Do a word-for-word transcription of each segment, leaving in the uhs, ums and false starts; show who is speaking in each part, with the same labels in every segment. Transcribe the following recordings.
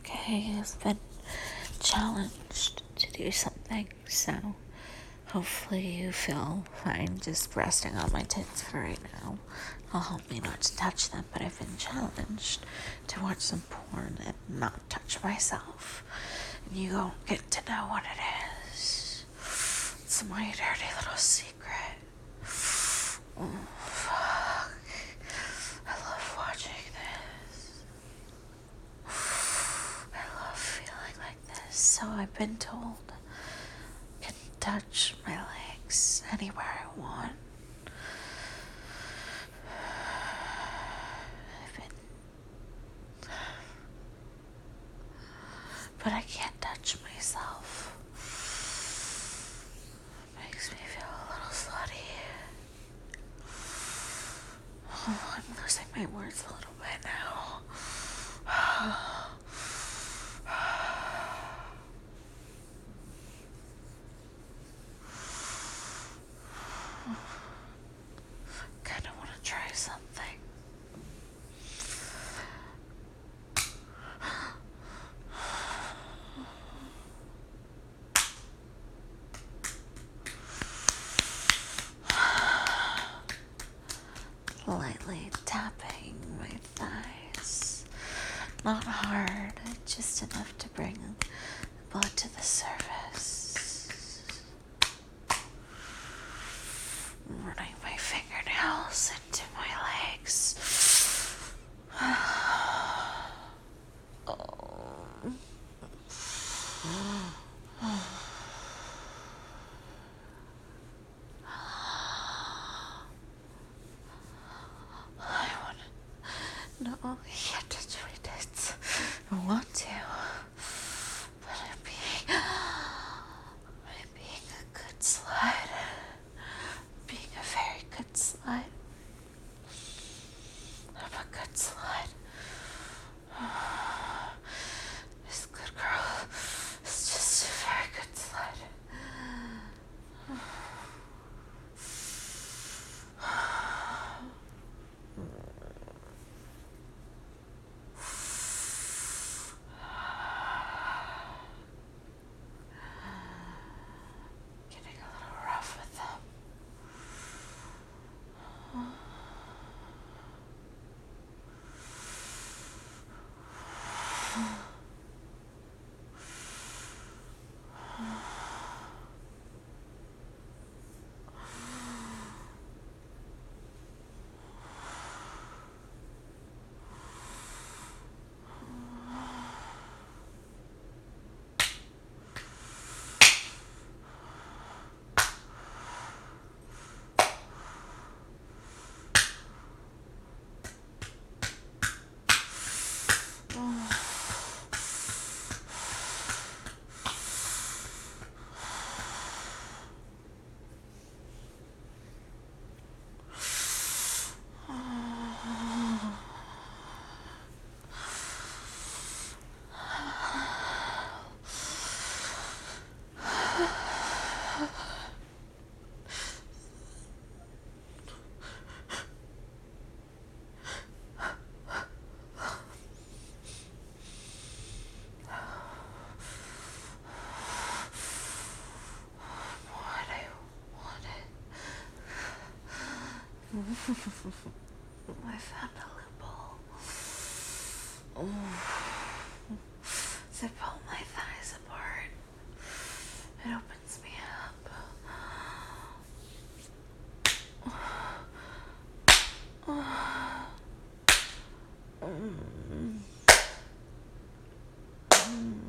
Speaker 1: Okay, I've been challenged to do something, so hopefully you feel fine just resting on my tits for right now. It'll help me not to touch them, but I've been challenged to watch some porn and not touch myself. And you don't get to know what it is. It's my dirty little secret. Oh, fuck. I love watching this. I love feeling like this. So I've been told I can touch my legs anywhere I want. I've been... But I can't touch myself. It makes me feel a little slutty. Oh, I'm losing my words a little bit now. Kind of want to try something. Lightly tapping my thighs. Not hard, just enough to bring the blood to the surface. Running my fingernails into my legs. Oh. I want to... No, you can't touch my tits. I want to. But I'm being... I'm being a good slut. Being a very good slut. I'm a good slut. This good girl is just a very good slut. Getting a little rough with them. I found a loophole. Oh. As I pull my thighs apart, it opens me up. Mm. Mm.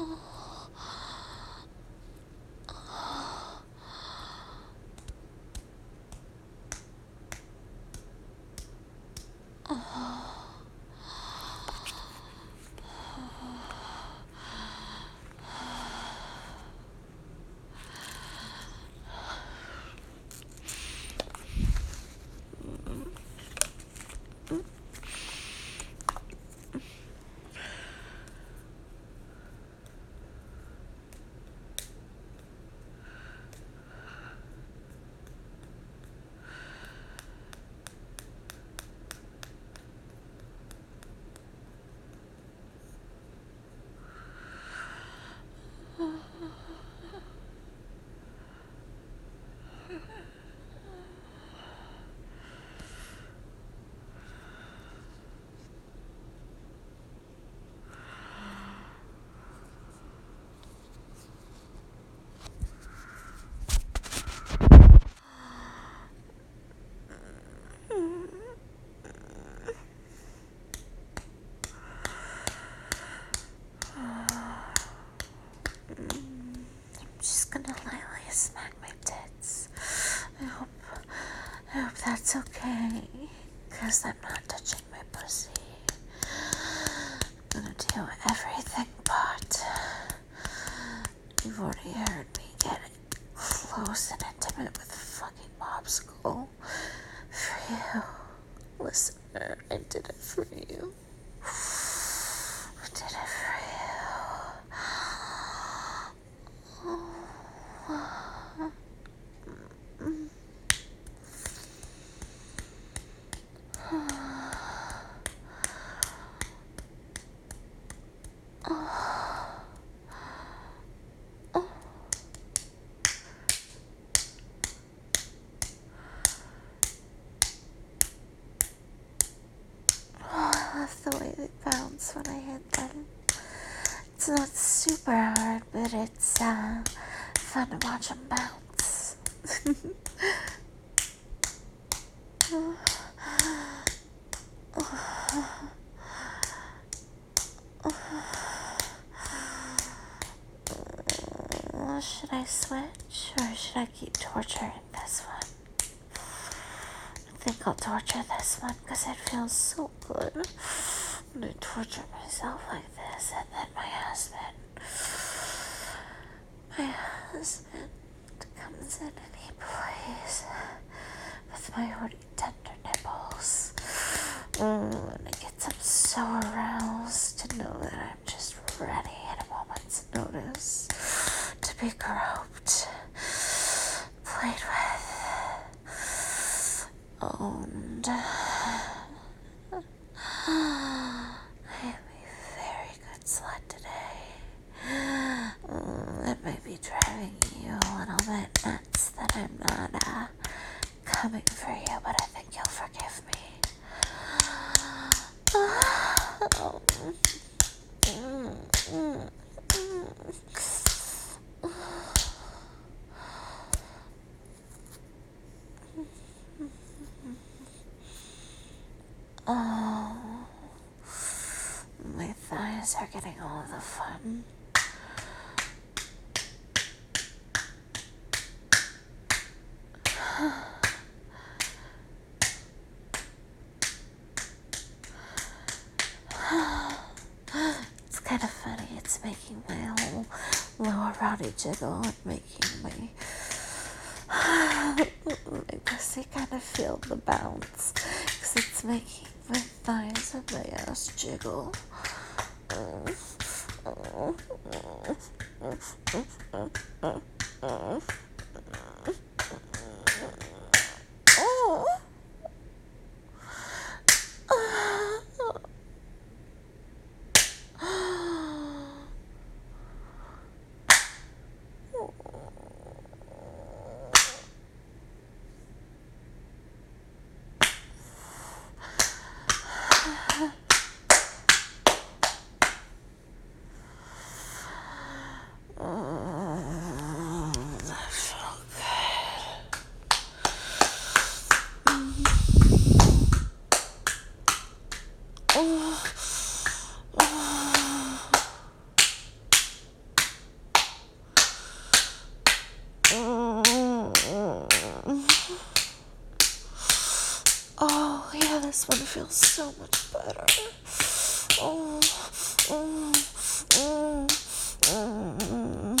Speaker 1: Just gonna lightly smack my tits. I hope, I hope that's okay, cause I'm not touching my pussy. I'm gonna do everything but. You've already heard me get close and intimate with fucking Mobskull. For you, listener, I did it for you. I did it for you. I love the way they bounce when I hit them. It's not super hard, but it's uh, fun to watch them bounce. Should I switch, or should I keep torturing this one? I think I'll torture this one because it feels so good when I torture myself like this. And then my husband, my husband comes in and he plays with my already tender nipples. Mm, and it gets him so aroused to know that I'm just ready at a moment's notice to be groped, played with, owned. I'm a very good slut today. Mm, it may be driving you a little bit nuts that I'm not uh, coming for you, but I think you'll forgive me. Oh. Mm, mm, mm. Oh, my thighs are getting all of the fun. It's kind of funny. It's making my whole lower body jiggle and making my my pussy kind of feel the bounce because it's making my thighs and my ass jiggle. Oh, yeah, this one feels so much better. Oh, mm, mm, mm.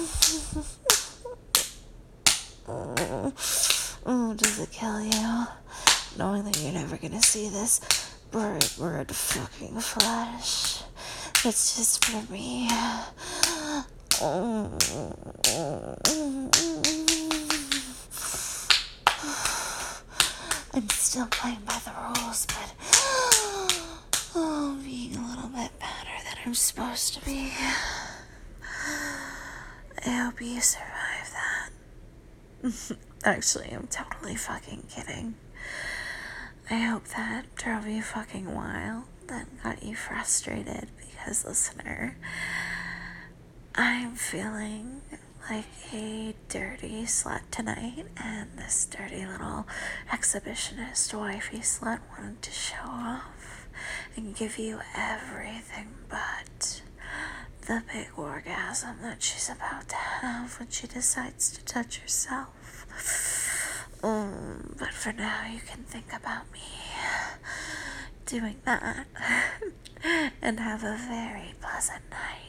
Speaker 1: Oh, does it kill you? Knowing that you're never gonna see this bird, bird fucking flesh. It's just for me. I'm still playing by the rules, but oh, being a little bit better than I'm supposed to be. I hope you survive that. Actually, I'm totally fucking kidding. I hope that drove you fucking wild, that got you frustrated, because, listener, I'm feeling like a dirty slut tonight, and this dirty little exhibitionist wifey slut wanted to show off and give you everything but the big orgasm that she's about to have when she decides to touch herself. Um, but for now, you can think about me doing that and have a very pleasant night.